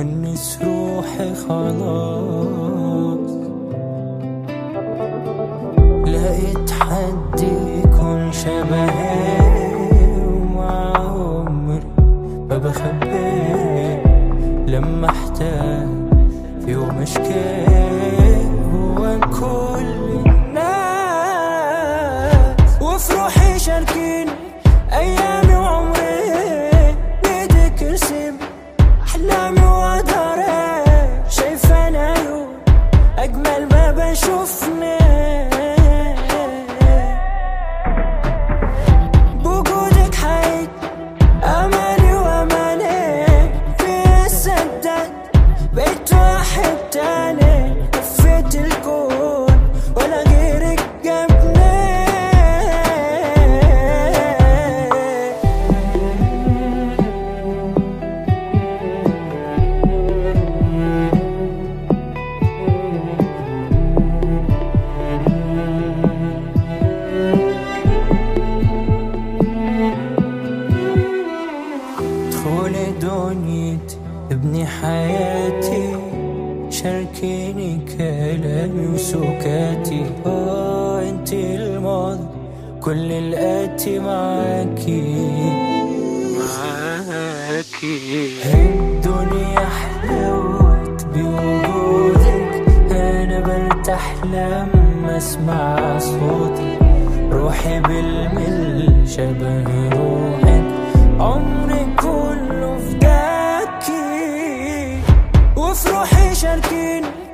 ونس روحي خلاص. لقيت حد يكون شبهي ومع عمري ما بخبيه، لما احتاج في يوم اشكي هو كل الناس. وفي روحي شاركين ايامي وعمري، بيدك ارسم احلامي واداري، شايفة عيون اجمل ما بشوفني. بوجودك حيد اماني واماني، في السداد بقيت واحد تاني، لفيت الكون ولا غيرك جنبني. ادخلي دنيتي ابني حياتي، شاركيني كلامي وسكاتي. انتي الماضي كل الآتي معاكي. الدنيا حلوت بوجودك، انا برتاح لما اسمع صوتك. روحي بالمل شبه روحك، عمري كله فداكي. وفي روحي شاركين